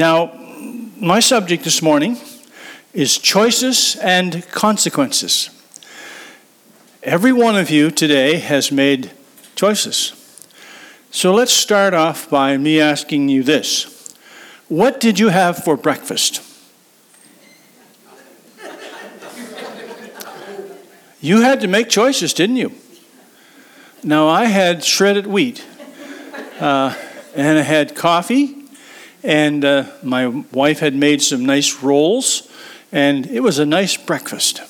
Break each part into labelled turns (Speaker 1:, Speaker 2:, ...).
Speaker 1: Now, my subject this morning is choices and consequences. Every one of you today has made choices. So let's start off by me asking you this. What did you have for breakfast? You had to make choices, didn't you? Now, I had shredded wheat, and I had coffee, and my wife had made some nice rolls, and it was a nice breakfast.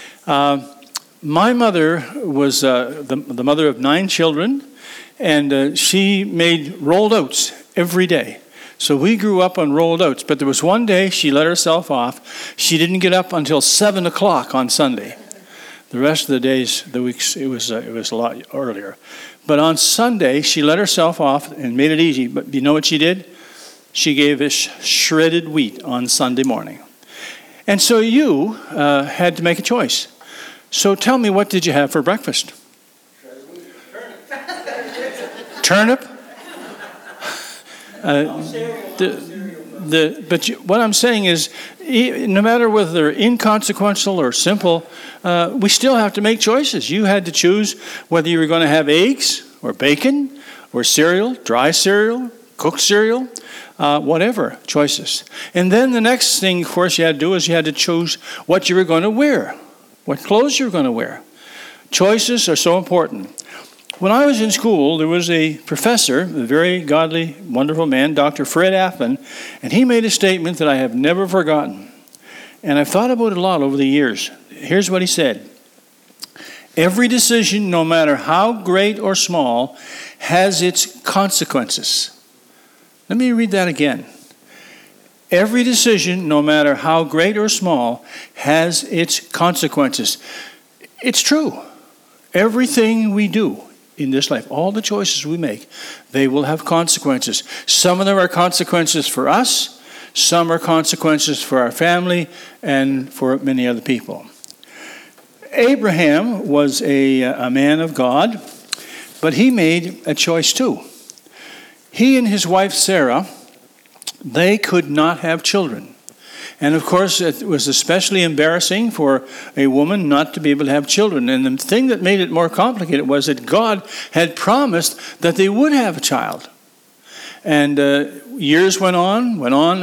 Speaker 1: My mother was the mother of 9 children, and she made rolled oats every day. So we grew up on rolled oats, but there was one day she let herself off. She didn't get up until 7 o'clock on Sunday. The rest of the days, the weeks, it was a lot earlier. But on Sunday, she let herself off and made it easy. But you know what she did? She gave us shredded wheat on Sunday morning. And so you had to make a choice. So tell me, what did you have for breakfast? Turnip? What I'm saying is, no matter whether they're inconsequential or simple, we still have to make choices. You had to choose whether you were going to have eggs or bacon or cereal, dry cereal, cooked cereal, whatever, choices. And then the next thing, of course, you had to do is you had to choose what you were going to wear, what clothes you were going to wear. Choices are so important. When I was in school, there was a professor, a very godly, wonderful man, Dr. Fred Affman, and he made a statement that I have never forgotten. And I've thought about it a lot over the years. Here's what he said. Every decision, no matter how great or small, has its consequences. Let me read that again. Every decision, no matter how great or small, has its consequences. It's true. Everything we do in this life, all the choices we make, they will have consequences. Some of them are consequences for us, some are consequences for our family, and for many other people. Abraham was a man of God, but he made a choice too. He and his wife Sarah, they could not have children. And of course, it was especially embarrassing for a woman not to be able to have children. And the thing that made it more complicated was that God had promised that they would have a child. And years went on,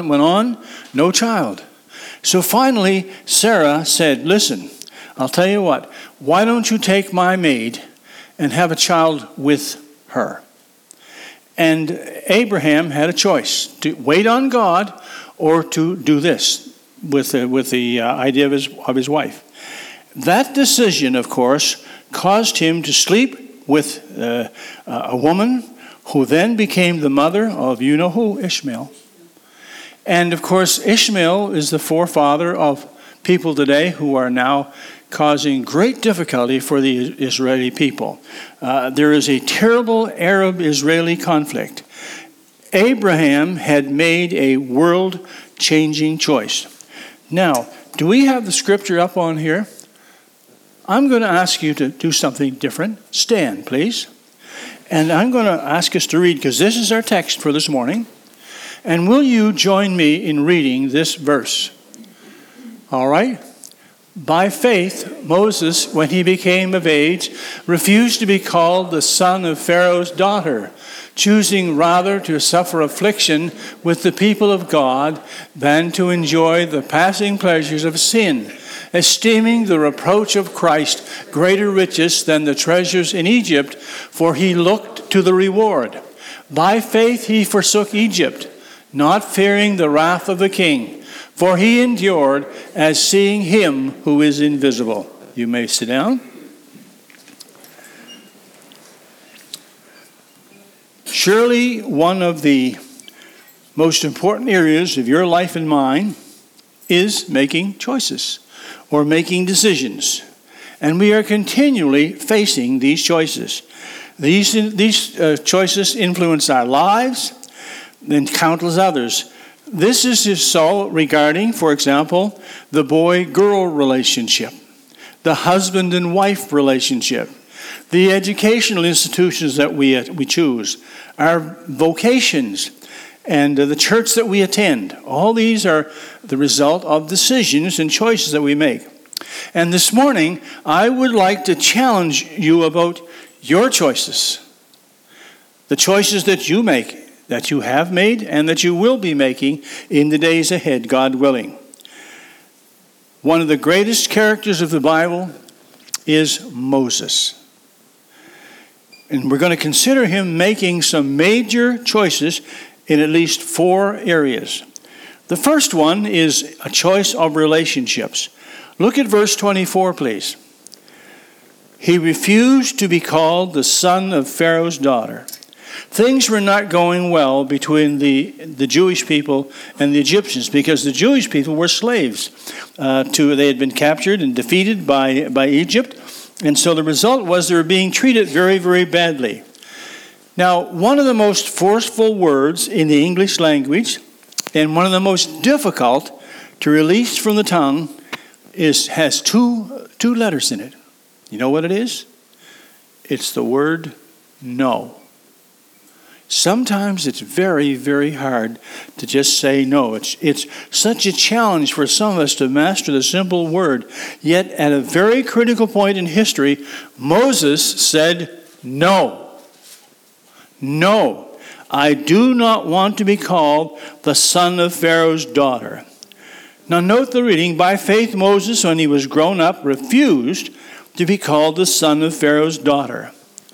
Speaker 1: no child. So finally, Sarah said, listen, I'll tell you what, why don't you take my maid and have a child with her? And Abraham had a choice, to wait on God or to do this with the idea of his wife. That decision, of course, caused him to sleep with a woman who then became the mother of you-know-who, Ishmael. And, of course, Ishmael is the forefather of people today who are now causing great difficulty for the Israeli people. There is a terrible Arab-Israeli conflict. Abraham had made a world-changing choice. Now, do we have the scripture up on here? I'm going to ask you to do something different. Stand, please. And I'm going to ask us to read, because this is our text for this morning. And will you join me in reading this verse? All right? By faith, Moses, when he became of age, refused to be called the son of Pharaoh's daughter, choosing rather to suffer affliction with the people of God than to enjoy the passing pleasures of sin, esteeming the reproach of Christ greater riches than the treasures in Egypt, for he looked to the reward. By faith he forsook Egypt, not fearing the wrath of the king, for he endured as seeing him who is invisible. You may sit down. Surely one of the most important areas of your life and mine is making choices or making decisions. And we are continually facing these choices. These choices influence our lives and countless others. This is so regarding, for example, the boy-girl relationship, the husband and wife relationship, the educational institutions that we choose, our vocations, and the church that we attend. All these are the result of decisions and choices that we make. And this morning, I would like to challenge you about your choices. The choices that you make, that you have made, and that you will be making in the days ahead, God willing. One of the greatest characters of the Bible is Moses. And we're going to consider him making some major choices in at least 4 areas. The first one is a choice of relationships. Look at verse 24, please. He refused to be called the son of Pharaoh's daughter. Things were not going well between the Jewish people and the Egyptians because the Jewish people were slaves. They had been captured and defeated by Egypt. And so the result was they were being treated very, very badly. Now, one of the most forceful words in the English language and one of the most difficult to release from the tongue has two letters in it. You know what it is? It's the word no. Sometimes it's very, very hard to just say no. It's such a challenge for some of us to master the simple word. Yet at a very critical point in history, Moses said no. No, I do not want to be called the son of Pharaoh's daughter. Now note the reading. By faith Moses, when he was grown up, refused to be called the son of Pharaoh's daughter.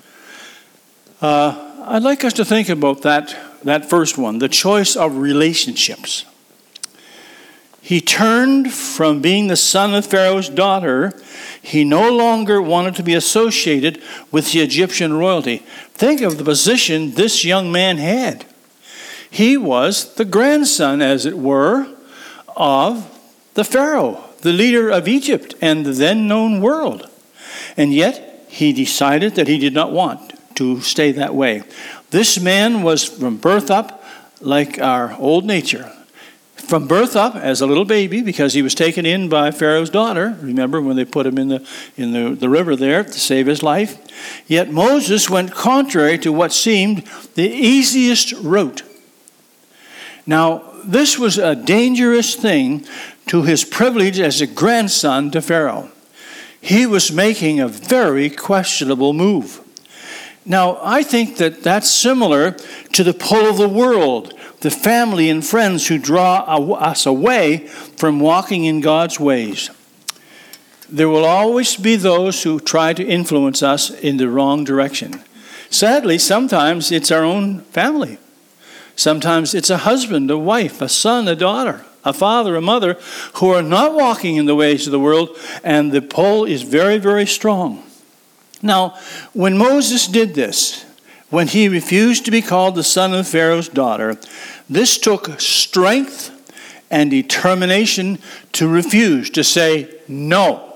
Speaker 1: I'd like us to think about that first one, the choice of relationships. He turned from being the son of Pharaoh's daughter. He no longer wanted to be associated with the Egyptian royalty. Think of the position this young man had. He was the grandson, as it were, of the Pharaoh, the leader of Egypt and the then known world. And yet, he decided that he did not want to stay that way. This man was from birth up like our old nature. From birth up as a little baby, because he was taken in by Pharaoh's daughter. Remember when they put him in the river there to save his life? Yet Moses went contrary to what seemed the easiest route. Now, this was a dangerous thing to his privilege as a grandson to Pharaoh. He was making a very questionable move. Now, I think that that's similar to the pull of the world, the family and friends who draw us away from walking in God's ways. There will always be those who try to influence us in the wrong direction. Sadly, sometimes it's our own family. Sometimes it's a husband, a wife, a son, a daughter, a father, a mother, who are not walking in the ways of the world, and the pull is very, very strong. Now, when Moses did this, when he refused to be called the son of Pharaoh's daughter, this took strength and determination to refuse, to say no.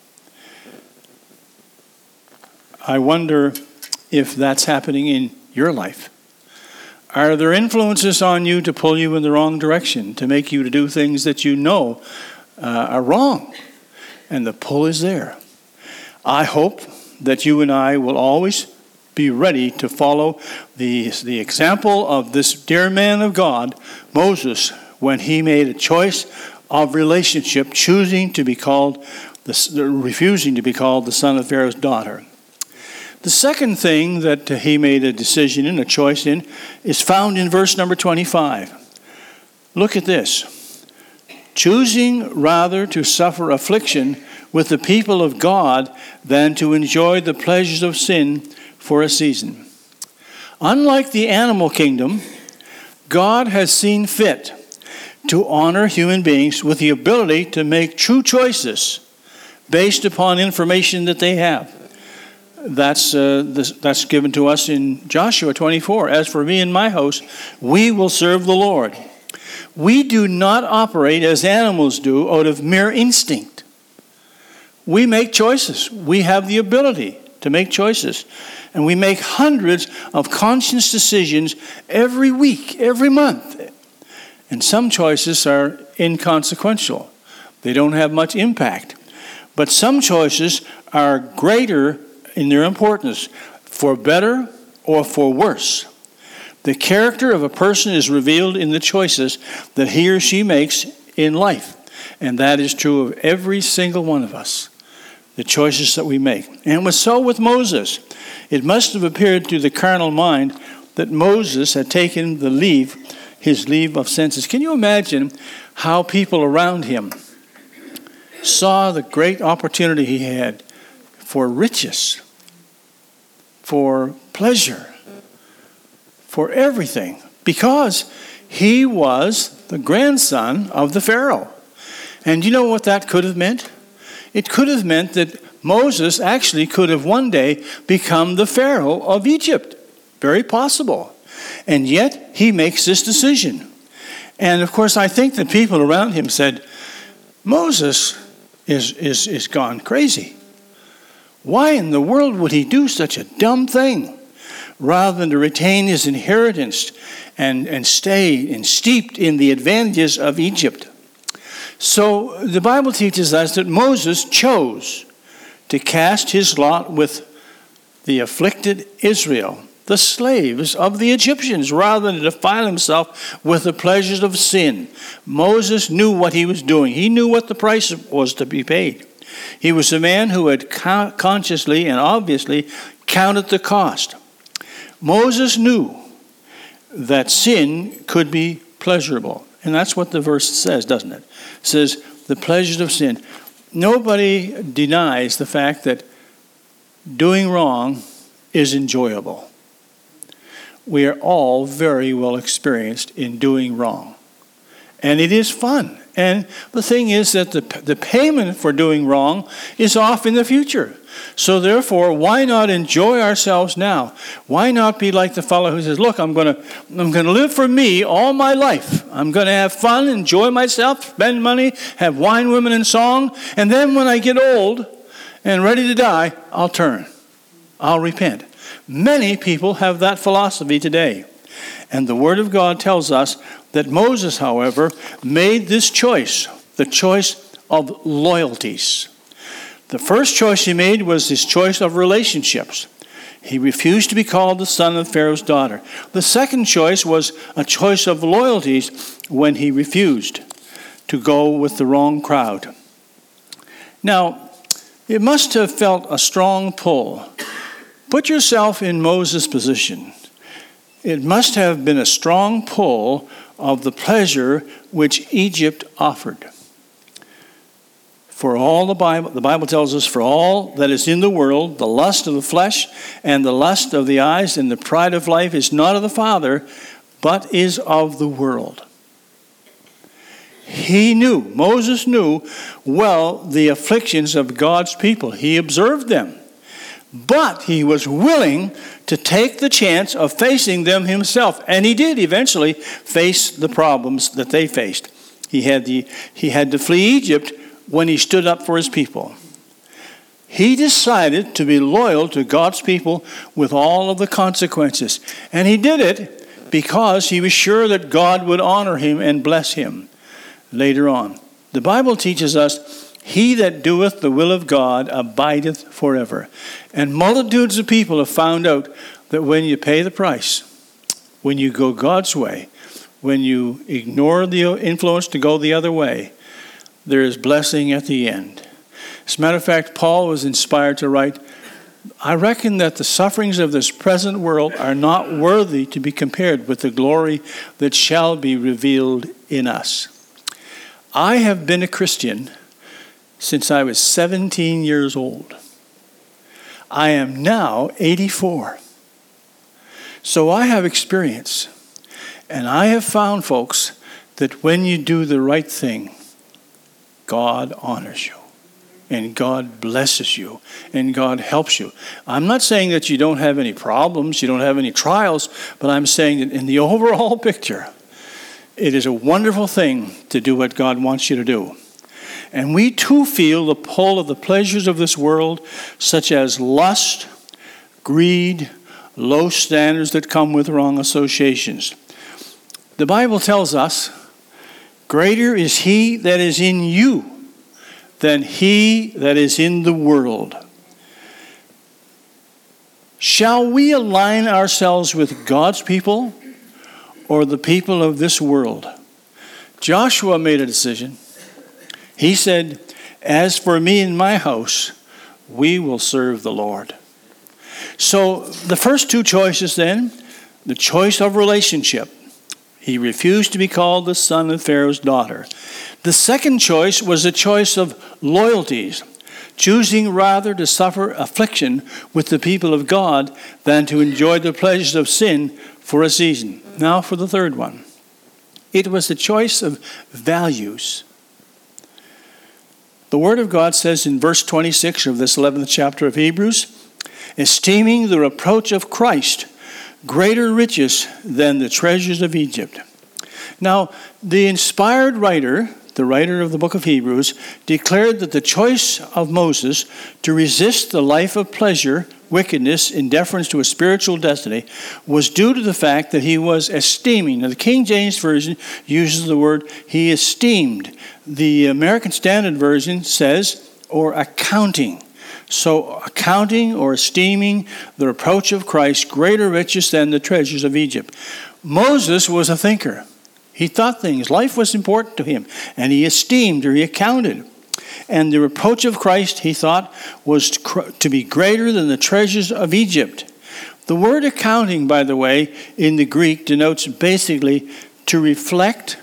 Speaker 1: I wonder if that's happening in your life. Are there influences on you to pull you in the wrong direction, to make you to do things that you know are wrong? And the pull is there. I hope that you and I will always be ready to follow the example of this dear man of God, Moses, when he made a choice of relationship, refusing to be called the son of Pharaoh's daughter. The second thing that he made a decision in, a choice in, is found in verse number 25. Look at this. Choosing rather to suffer affliction with the people of God than to enjoy the pleasures of sin for a season. Unlike the animal kingdom, God has seen fit to honor human beings with the ability to make true choices based upon information that they have. That's given to us in Joshua 24. As for me and my house, we will serve the Lord. We do not operate as animals do out of mere instinct. We make choices. We have the ability to make choices. And we make hundreds of conscious decisions every week, every month. And some choices are inconsequential. They don't have much impact. But some choices are greater in their importance, for better or for worse. The character of a person is revealed in the choices that he or she makes in life. And that is true of every single one of us, the choices that we make. And it was so with Moses. It must have appeared to the carnal mind that Moses had taken his leave of senses. Can you imagine how people around him saw the great opportunity he had for riches, for pleasure, for everything, because he was the grandson of the Pharaoh. And you know what that could have meant? It could have meant that Moses actually could have one day become the Pharaoh of Egypt. Very possible. And yet he makes this decision. And of course, I think the people around him said, Moses is gone crazy. Why in the world would he do such a dumb thing? Rather than to retain his inheritance and stay steeped in the advantages of Egypt. So the Bible teaches us that Moses chose to cast his lot with the afflicted Israel, the slaves of the Egyptians, rather than to defile himself with the pleasures of sin. Moses knew what he was doing. He knew what the price was to be paid. He was a man who had consciously and obviously counted the cost. Moses knew that sin could be pleasurable. And that's what the verse says, doesn't it? It says, the pleasures of sin. Nobody denies the fact that doing wrong is enjoyable. We are all very well experienced in doing wrong. And it is fun. And the thing is that the payment for doing wrong is off in the future. So therefore, why not enjoy ourselves now? Why not be like the fellow who says, look, I'm going to live for me all my life. I'm going to have fun, enjoy myself, spend money, have wine, women, and song. And then when I get old and ready to die, I'll turn. I'll repent. Many people have that philosophy today. And the Word of God tells us that Moses, however, made this choice, the choice of loyalties. The first choice he made was his choice of relationships. He refused to be called the son of Pharaoh's daughter. The second choice was a choice of loyalties when he refused to go with the wrong crowd. Now, it must have felt a strong pull. Put yourself in Moses' position. It must have been a strong pull of the pleasure which Egypt offered. For all the Bible tells us, for all that is in the world, the lust of the flesh and the lust of the eyes and the pride of life is not of the Father, but is of the world. Moses knew well the afflictions of God's people. He observed them. But he was willing to take the chance of facing them himself. And he did eventually face the problems that they faced. He had to flee Egypt when he stood up for his people. He decided to be loyal to God's people with all of the consequences. And he did it because he was sure that God would honor him and bless him later on. The Bible teaches us, he that doeth the will of God abideth forever. And multitudes of people have found out that when you pay the price, when you go God's way, when you ignore the influence to go the other way, there is blessing at the end. As a matter of fact, Paul was inspired to write, I reckon that the sufferings of this present world are not worthy to be compared with the glory that shall be revealed in us. I have been a Christian since I was 17 years old. I am now 84. So I have experience. And I have found, folks, that when you do the right thing, God honors you. And God blesses you. And God helps you. I'm not saying that you don't have any problems, you don't have any trials, but I'm saying that in the overall picture, it is a wonderful thing to do what God wants you to do. And we too feel the pull of the pleasures of this world, such as lust, greed, low standards that come with wrong associations. The Bible tells us, greater is he that is in you than he that is in the world. Shall we align ourselves with God's people or the people of this world. Joshua made a decision. He said, "As for me and my house, we will serve the Lord." So the first two choices then, the choice of relationship. He refused to be called the son of Pharaoh's daughter. The second choice was a choice of loyalties, choosing rather to suffer affliction with the people of God than to enjoy the pleasures of sin for a season. Now for the third one. It was the choice of values. The Word of God says in verse 26 of this 11th chapter of Hebrews, esteeming the reproach of Christ greater riches than the treasures of Egypt. Now, the inspired writer, the writer of the book of Hebrews, declared that the choice of Moses to resist the life of pleasure, wickedness, in deference to a spiritual destiny was due to the fact that he was esteeming. Now, the King James Version uses the word he esteemed. The American Standard Version says, or accounting. So accounting or esteeming the reproach of Christ greater riches than the treasures of Egypt. Moses was a thinker. He thought things. Life was important to him. And he esteemed or he accounted. And the reproach of Christ, he thought, was to be greater than the treasures of Egypt. The word accounting, by the way, in the Greek denotes basically to reflect,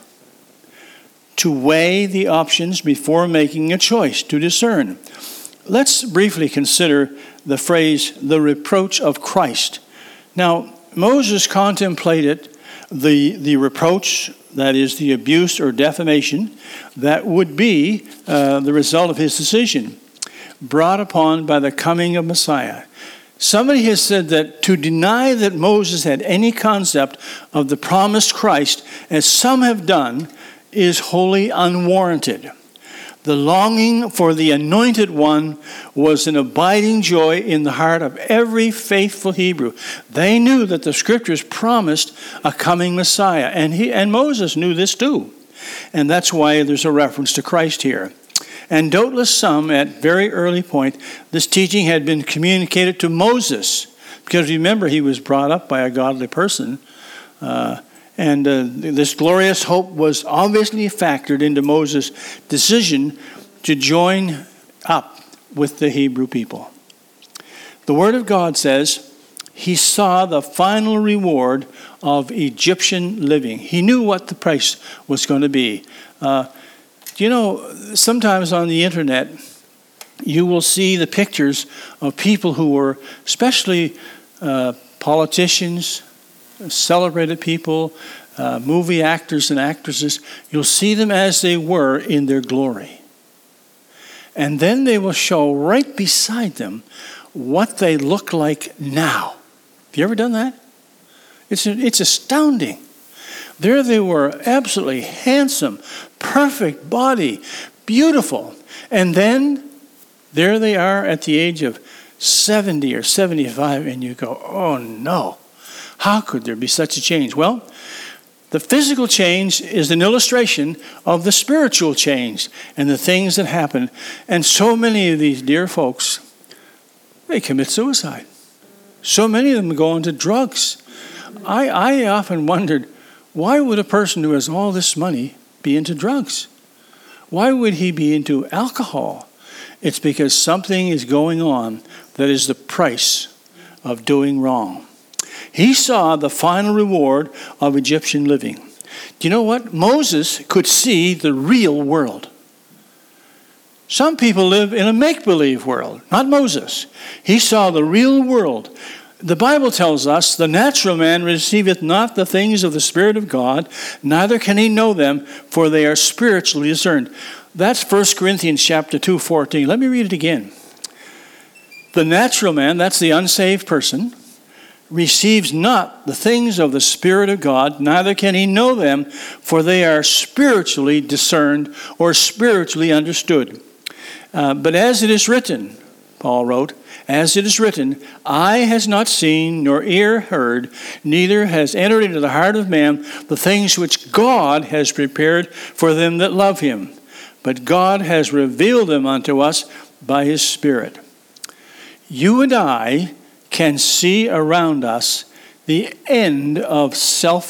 Speaker 1: to weigh the options before making a choice, to discern. Let's briefly consider the phrase, the reproach of Christ. Now, Moses contemplated the reproach, that is the abuse or defamation, that would be the result of his decision, brought upon by the coming of Messiah. Somebody has said that to deny that Moses had any concept of the promised Christ, as some have done, is wholly unwarranted. The longing for the anointed one was an abiding joy in the heart of every faithful Hebrew. They knew that the scriptures promised a coming Messiah, and Moses knew this too. And that's why there's a reference to Christ here. And doubtless some, at very early point, this teaching had been communicated to Moses, because remember, he was brought up by a godly person. And this glorious hope was obviously factored into Moses' decision to join up with the Hebrew people. The Word of God says he saw the final reward of Egyptian living. He knew what the price was going to be. Sometimes on the internet, you will see the pictures of people who were, especially politicians, celebrated people, movie actors and actresses. You'll see them as they were in their glory. And then they will show right beside them what they look like now. Have you ever done that? It's astounding. There they were, absolutely handsome, perfect body, beautiful. And then there they are at the age of 70 or 75, and you go, oh no. How could there be such a change? Well, the physical change is an illustration of the spiritual change and the things that happen. And so many of these dear folks, they commit suicide. So many of them go into drugs. I often wondered, why would a person who has all this money be into drugs? Why would he be into alcohol? It's because something is going on that is the price of doing wrong. He saw the final reward of Egyptian living. Do you know what? Moses could see the real world. Some people live in a make-believe world, not Moses. He saw the real world. The Bible tells us, the natural man receiveth not the things of the Spirit of God, neither can he know them, for they are spiritually discerned. That's 1 Corinthians chapter 2:14. Let me read it again. The natural man, that's the unsaved person, receives not the things of the Spirit of God, neither can he know them, for they are spiritually discerned or spiritually understood. But as it is written, Paul wrote, as it is written, eye has not seen, nor ear heard, neither has entered into the heart of man the things which God has prepared for them that love him. But God has revealed them unto us by his Spirit. You and I can see around us the end of selfish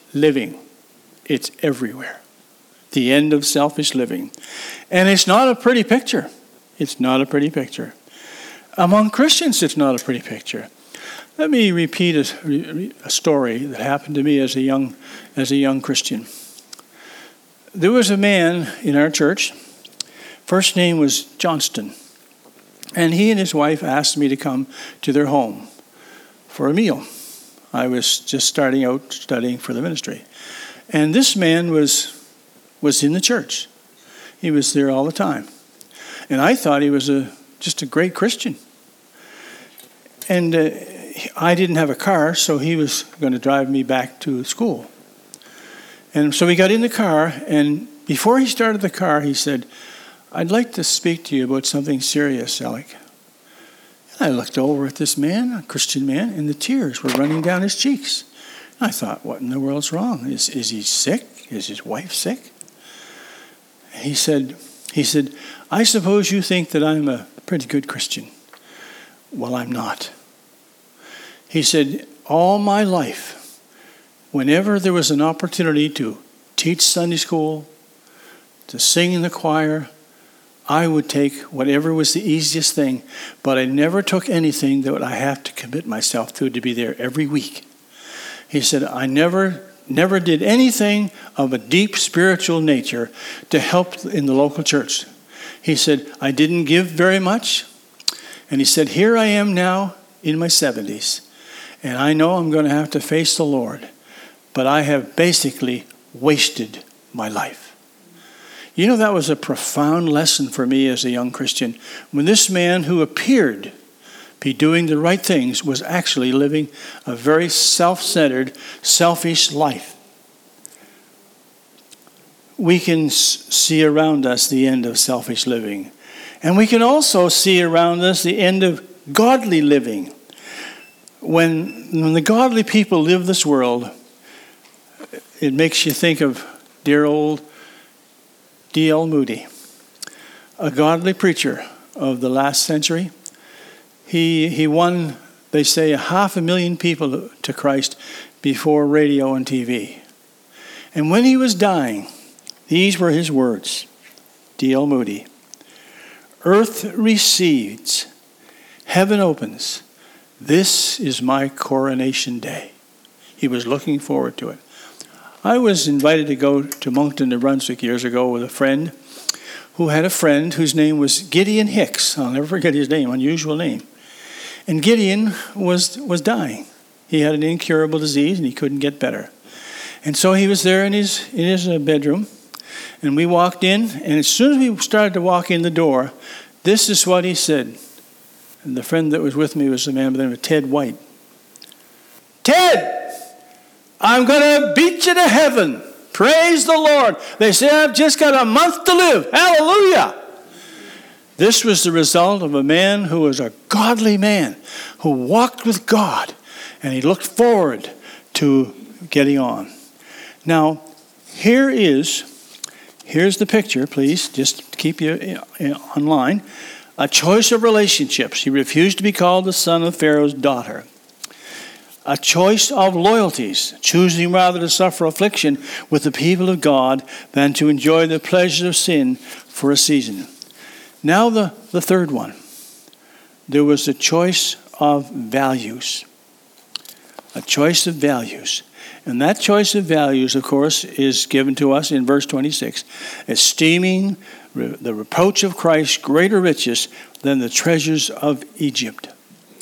Speaker 1: living. It's everywhere. The end of selfish living. And it's not a pretty picture. It's not a pretty picture. Among Christians, it's not a pretty picture. Let me repeat a story that happened to me as a young Christian. There was a man in our church. First name was Johnston. And he and his wife asked me to come to their home for a meal. I was just starting out studying for the ministry. And this man was in the church. He was there all the time. And I thought he was just a great Christian. And I didn't have a car, so he was going to drive me back to school. And so we got in the car, and before he started the car, he said, "I'd like to speak to you about something serious, Alec." And I looked over at this man, a Christian man, and the tears were running down his cheeks. I thought, what in the world's wrong? Is he sick? Is his wife sick? He said, "I suppose you think that I'm a pretty good Christian." Well, I'm not. He said, all my life, whenever there was an opportunity to teach Sunday school, to sing in the choir, I would take whatever was the easiest thing, but I never took anything that I have to commit myself to be there every week. He said, I never did anything of a deep spiritual nature to help in the local church. He said, I didn't give very much. And he said, here I am now in my 70s, and I know I'm going to have to face the Lord, but I have basically wasted my life. You know, that was a profound lesson for me as a young Christian, when this man who appeared to be doing the right things was actually living a very self-centered, selfish life. We can see around us the end of selfish living. And we can also see around us the end of godly living. When the godly people live this world, it makes you think of dear old D.L. Moody, a godly preacher of the last century. He won, they say, 500,000 people to Christ before radio and TV. And when he was dying, these were his words, D.L. Moody. Earth recedes, heaven opens. This is my coronation day. He was looking forward to it. I was invited to go to Moncton, New Brunswick years ago with a friend who had a friend whose name was Gideon Hicks. I'll never forget his name, unusual name. And Gideon was dying. He had an incurable disease and he couldn't get better. And so he was there in his bedroom. And we walked in, and as soon as we started to walk in the door, this is what he said. And the friend that was with me was a man by the name of Ted White. Ted, I'm going to beat you to heaven. Praise the Lord. They say I've just got a month to live. Hallelujah. This was the result of a man who was a godly man, who walked with God, and he looked forward to getting on. Now, here's the picture, please, just to keep you online. A choice of relationships. He refused to be called the son of Pharaoh's daughter. A choice of loyalties, choosing rather to suffer affliction with the people of God than to enjoy the pleasures of sin for a season. Now the third one. There was a choice of values. A choice of values. And that choice of values, of course, is given to us in verse 26. Esteeming the reproach of Christ greater riches than the treasures of Egypt.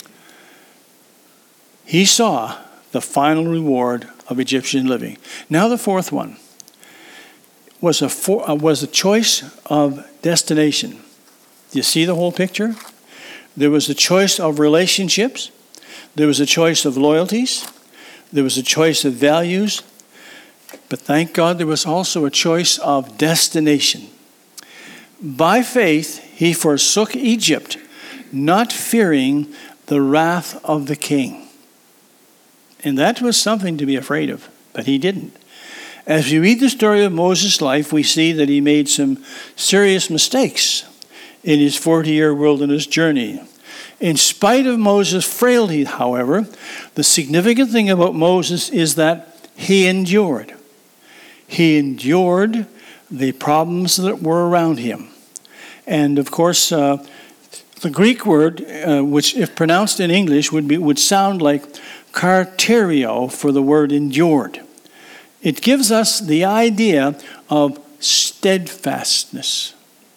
Speaker 1: He saw the final reward of Egyptian living. Now the fourth one was a choice of destination. Do you see the whole picture? There was a choice of relationships. There was a choice of loyalties. There was a choice of values. But thank God there was also a choice of destination. By faith, he forsook Egypt, not fearing the wrath of the king. And that was something to be afraid of, but he didn't. As we read the story of Moses' life, we see that he made some serious mistakes in his 40-year wilderness journey. In spite of Moses' frailty, however, the significant thing about Moses is that he endured. He endured the problems that were around him. And of course, the Greek word, which if pronounced in English would sound like karterio for the word endured. It gives us the idea of steadfastness.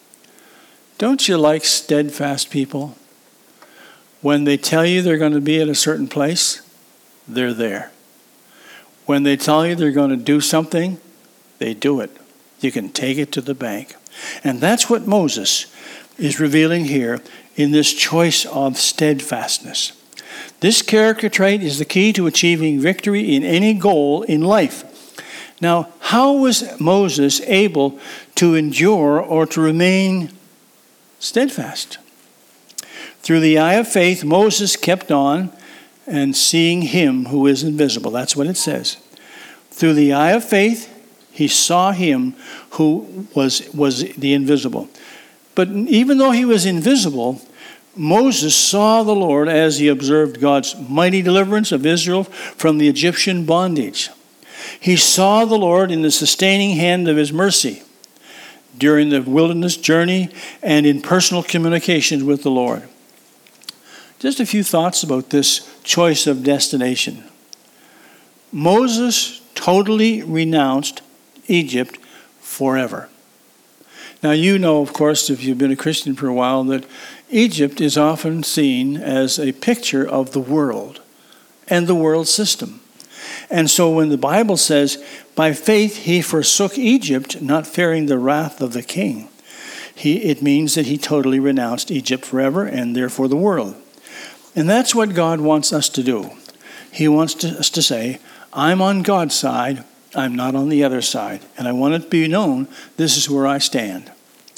Speaker 1: Don't you like steadfast people? When they tell you they're going to be at a certain place, they're there. When they tell you they're going to do something, they do it. You can take it to the bank. And that's what Moses is revealing here in this choice of steadfastness. This character trait is the key to achieving victory in any goal in life. Now, how was Moses able to endure or to remain steadfast? Through the eye of faith, Moses kept on and seeing him who is invisible. That's what it says. Through the eye of faith, he saw him who was the invisible. But even though he was invisible, Moses saw the Lord as he observed God's mighty deliverance of Israel from the Egyptian bondage. He saw the Lord in the sustaining hand of his mercy during the wilderness journey and in personal communications with the Lord. Just a few thoughts about this choice of destination. Moses totally renounced Egypt forever. Now, you know, of course, if you've been a Christian for a while, that Egypt is often seen as a picture of the world and the world system. And so when the Bible says, by faith he forsook Egypt, not fearing the wrath of the king, it means that he totally renounced Egypt forever and therefore the world. And that's what God wants us to do. He wants us to say, I'm on God's side, I'm not on the other side. And I want it to be known, this is where I stand.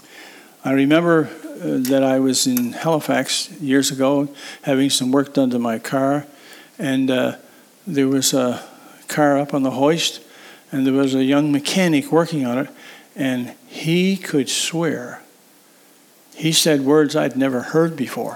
Speaker 1: I remember that I was in Halifax years ago having some work done to my car. And there was a car up on the hoist, and there was a young mechanic working on it, and he could swear. He said words I'd never heard before.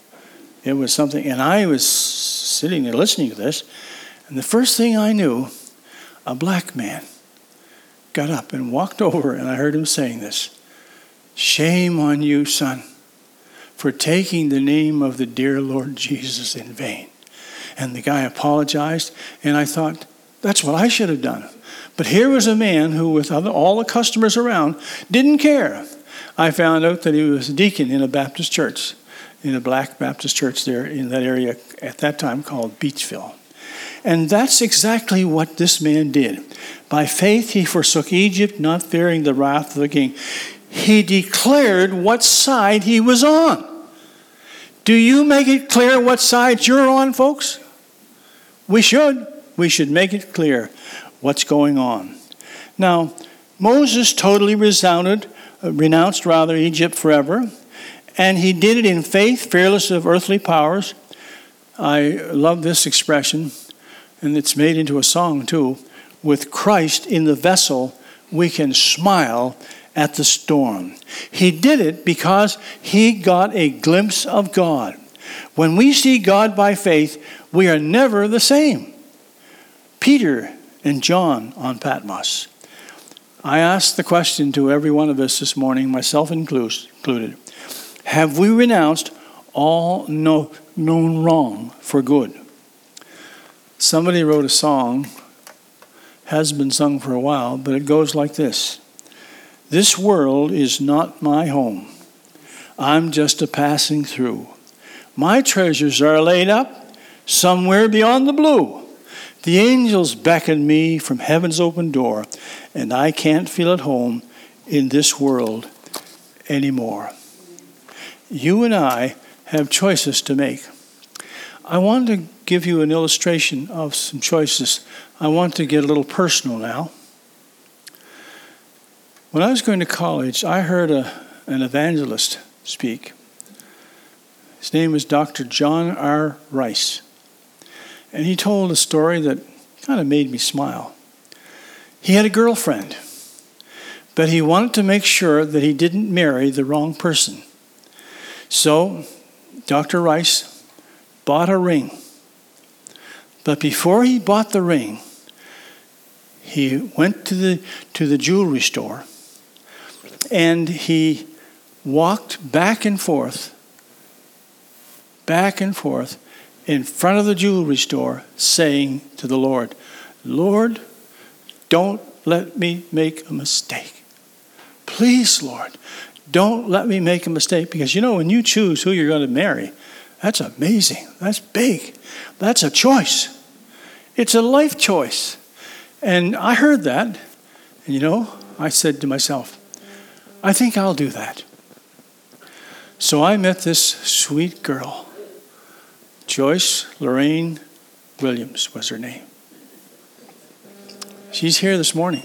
Speaker 1: It was something, and I was sitting there listening to this, and the first thing I knew, a black man got up and walked over, and I heard him saying this, "Shame on you, son, for taking the name of the dear Lord Jesus in vain." And the guy apologized, and I thought, that's what I should have done. But here was a man who, with all the customers around, didn't care. I found out that he was a deacon in a Baptist church, in a black Baptist church there in that area at that time called Beachville. And that's exactly what this man did. By faith he forsook Egypt, not fearing the wrath of the king. He declared what side he was on. Do you make it clear what side you're on, folks? We should. We should make it clear what's going on. Now, Moses totally renounced Egypt forever. And he did it in faith, fearless of earthly powers. I love this expression, and it's made into a song too. With Christ in the vessel, we can smile at the storm. He did it because he got a glimpse of God. When we see God by faith, we are never the same. Peter and John on Patmos. I asked the question to every one of us this morning, myself included. Have we renounced all known wrong for good? Somebody wrote a song, has been sung for a while, but it goes like this. This world is not my home. I'm just a passing through. My treasures are laid up somewhere beyond the blue. The angels beckon me from heaven's open door, and I can't feel at home in this world anymore. You and I have choices to make. I want to give you an illustration of some choices. I want to get a little personal now. When I was going to college, I heard an evangelist speak. His name was Dr. John R. Rice. And he told a story that kind of made me smile. He had a girlfriend, but he wanted to make sure that he didn't marry the wrong person. So, Dr. Rice bought a ring. But before he bought the ring, he went to the jewelry store, and he walked back and forth in front of the jewelry store, saying to the Lord, Lord, don't let me make a mistake. Please, Lord, don't let me make a mistake. Because when you choose who you're going to marry, that's amazing. That's big. That's a choice. It's a life choice. And I heard that, and I said to myself, I think I'll do that. So I met this sweet girl. Joyce Lorraine Williams was her name. She's here this morning.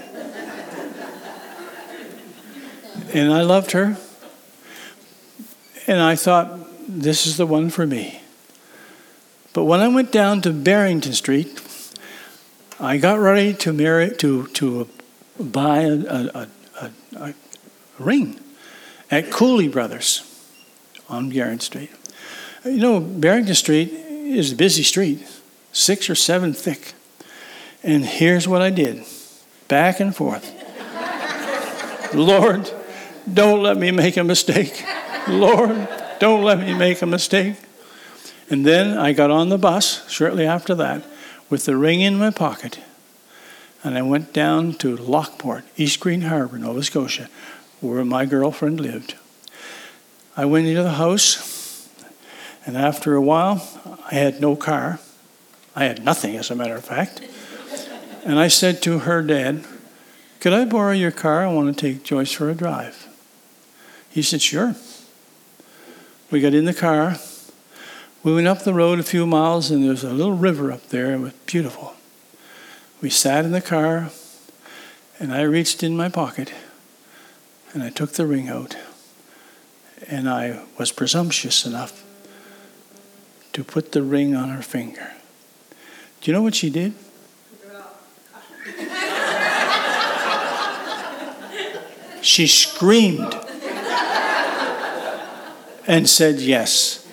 Speaker 1: And I loved her. And I thought, this is the one for me. But when I went down to Barrington Street, I got ready to buy a ring at Cooley Brothers on Barrington Street. Barrington Street is a busy street, 6 or 7 thick. And here's what I did, back and forth. Lord, don't let me make a mistake. Lord, don't let me make a mistake. And then I got on the bus shortly after that with the ring in my pocket. And I went down to Lockport, East Green Harbor, Nova Scotia, where my girlfriend lived. I went into the house. And after a while, I had no car. I had nothing, as a matter of fact. And I said to her dad, could I borrow your car? I want to take Joyce for a drive. He said, sure. We got in the car. We went up the road a few miles, and there's a little river up there. It was beautiful. We sat in the car, and I reached in my pocket, and I took the ring out. And I was presumptuous enough to put the ring on her finger. Do you know what she did? She screamed and said yes.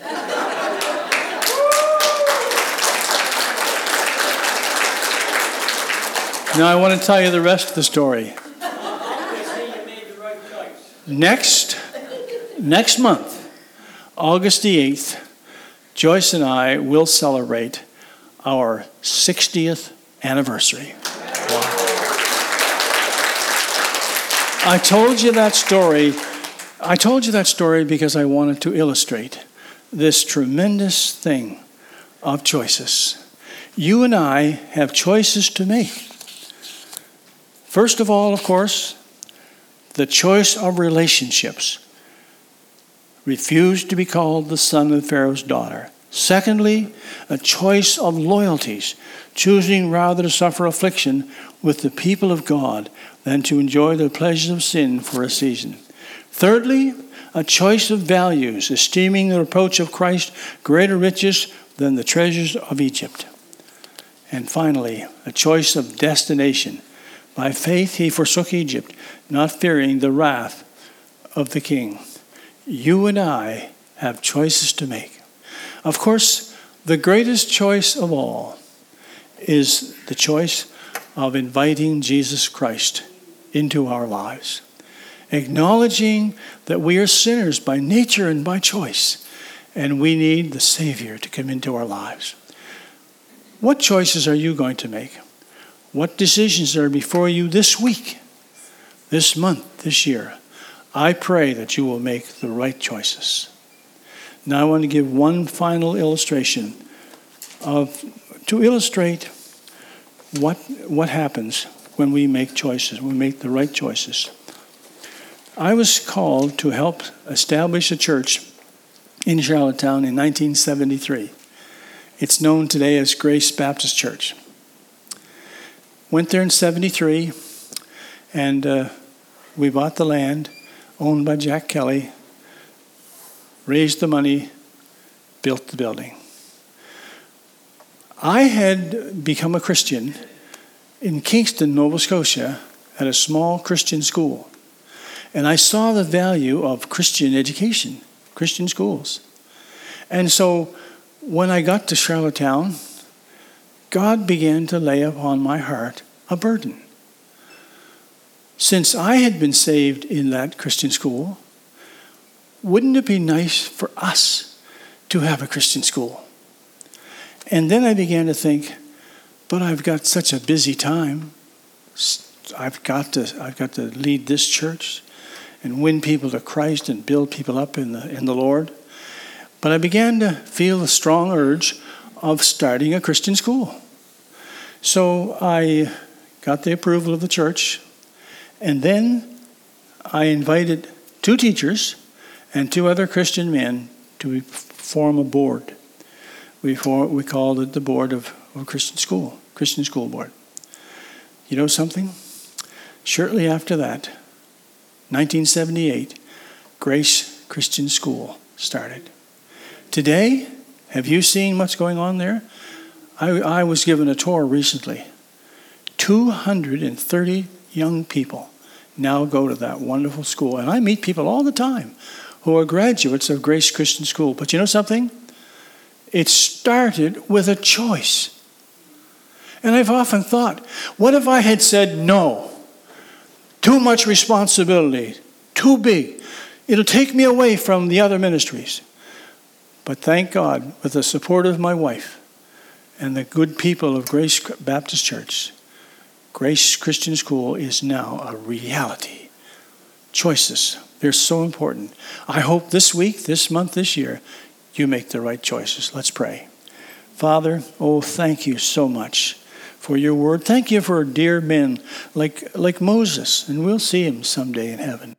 Speaker 1: Now I want to tell you the rest of the story. Next month, August the 8th, Joyce and I will celebrate our 60th anniversary. Wow. I told you that story because I wanted to illustrate this tremendous thing of choices. You and I have choices to make. First of all, of course, the choice of relationships. Refused to be called the son of Pharaoh's daughter. Secondly, a choice of loyalties, choosing rather to suffer affliction with the people of God than to enjoy the pleasures of sin for a season. Thirdly, a choice of values, esteeming the reproach of Christ greater riches than the treasures of Egypt. And finally, a choice of destination. By faith he forsook Egypt, not fearing the wrath of the king. You and I have choices to make. Of course, the greatest choice of all is the choice of inviting Jesus Christ into our lives. Acknowledging that we are sinners by nature and by choice, and we need the Savior to come into our lives. What choices are you going to make? What decisions are before you this week, this month, this year? I pray that you will make the right choices. Now I want to give one final illustration to illustrate what happens when we make choices, when we make the right choices. I was called to help establish a church in Charlottetown in 1973. It's known today as Grace Baptist Church. Went there in 73, and we bought the land, owned by Jack Kelly, raised the money, built the building. I had become a Christian in Kingston, Nova Scotia, at a small Christian school. And I saw the value of Christian education, Christian schools. And so when I got to Charlottetown, God began to lay upon my heart a burden. since I had been saved in that Christian school, wouldn't it be nice for us to have a Christian school? And then I began to think, but I've got such a busy time. I've got to lead this church and win people to Christ and build people up in the Lord. But I began to feel a strong urge of starting a Christian school. So I got the approval of the church, and then I invited 2 teachers and 2 other Christian men to form a board. We called it the Board of Christian School Board. You know something? Shortly after that, 1978, Grace Christian School started. Today, have you seen what's going on there? I was given a tour recently. 230 young people now go to that wonderful school. And I meet people all the time who are graduates of Grace Christian School. But you know something? It started with a choice. And I've often thought, what if I had said no? Too much responsibility, too big. It'll take me away from the other ministries. But thank God, with the support of my wife and the good people of Grace Baptist Church, Grace Christian School is now a reality. Choices, they're so important. I hope this week, this month, this year, you make the right choices. Let's pray. Father, thank you so much for your word. Thank you for dear men like Moses, and we'll see him someday in heaven.